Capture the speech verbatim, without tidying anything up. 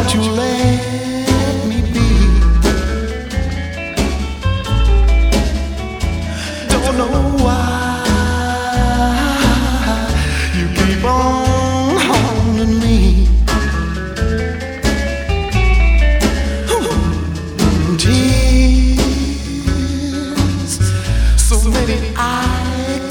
Won't you let me be? Don't know why you keep on haunting me. Tears, so many I